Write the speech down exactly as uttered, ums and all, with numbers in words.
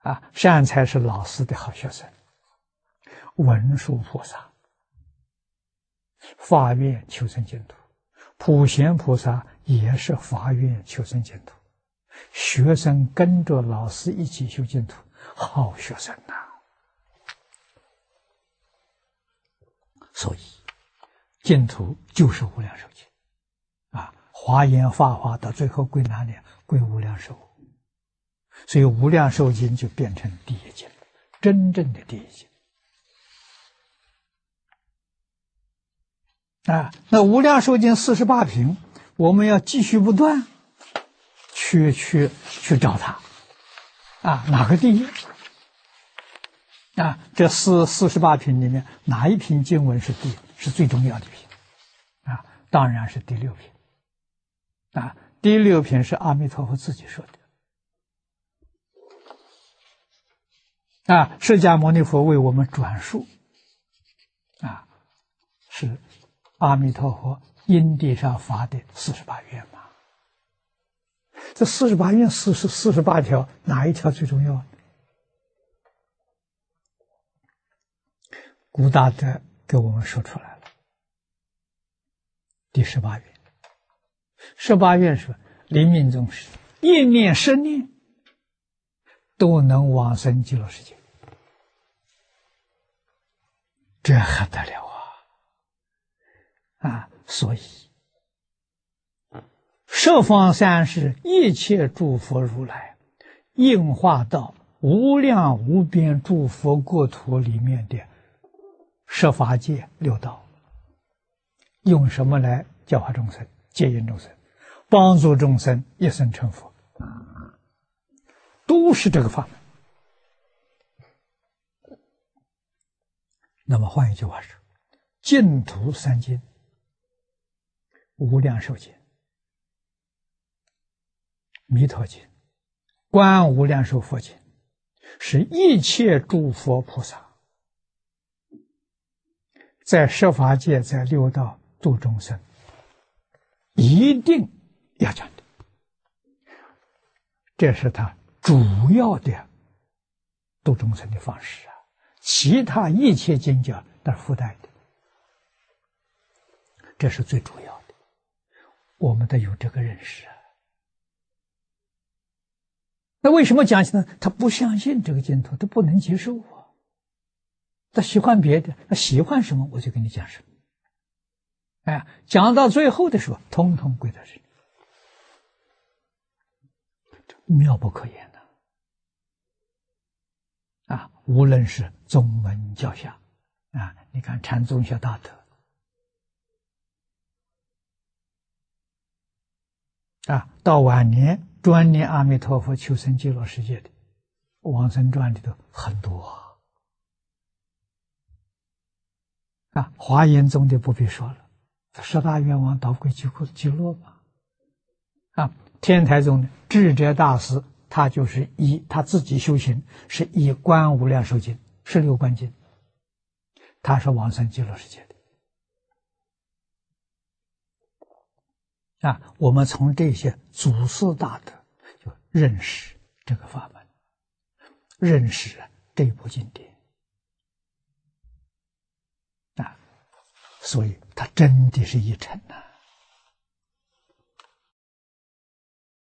啊，善财是老师的好学生，文殊菩萨发愿求生净土，普贤菩萨也是发愿求生净土，学生跟着老师一起修净土，好学生呐、啊！所以净土就是无量寿经啊，华严法华到最后归哪里？归无量寿。所以无量寿经就变成第一经，真正的第一经啊。那无量寿经四十八品，我们要继续不断去去去找它啊，哪个第一啊？这四四十八品里面哪一品经文是第是最重要的品啊？当然是第六品啊。第六品是阿弥陀佛自己说的。啊，释迦牟尼佛为我们转述，啊，是阿弥陀佛因地上发的四十八愿嘛。这四十八愿四十四十八条，哪一条最重要？古大德给我们说出来了，第十八愿。十八愿是临命终时，一念十念都能往生极乐世界。这还得了啊！啊，所以十方三世一切诸佛如来应化到无量无边诸佛国土里面的十法界六道，用什么来教化众生、接引众生、帮助众生一生成佛，都是这个法门。那么换一句话说，净土三经、无量寿经、弥陀经、观无量寿佛经，是一切诸佛菩萨在十法界、在六道度众生一定要讲的，这是他主要的度众生的方式啊。其他一切经教都是附带的，这是最主要的，我们得有这个认识啊。那为什么讲呢？他不相信这个净土，他不能接受啊，他喜欢别的，他喜欢什么我就跟你讲什么。哎，讲到最后的时候，通通归到这里，妙不可言的啊！无论是宗门教下啊，你看禅宗学大德啊，到晚年专念阿弥陀佛求生极乐世界的往生传里头很多啊。啊，华严宗的不必说了，十大愿望导归极极乐嘛。啊，天台宗的智者大师，他就是以他自己修行，是以观无量寿经、十六观经，他是往生极乐世界的。啊，我们从这些祖师大德就认识这个法门，认识这部经典啊，所以它真的是一尘呐。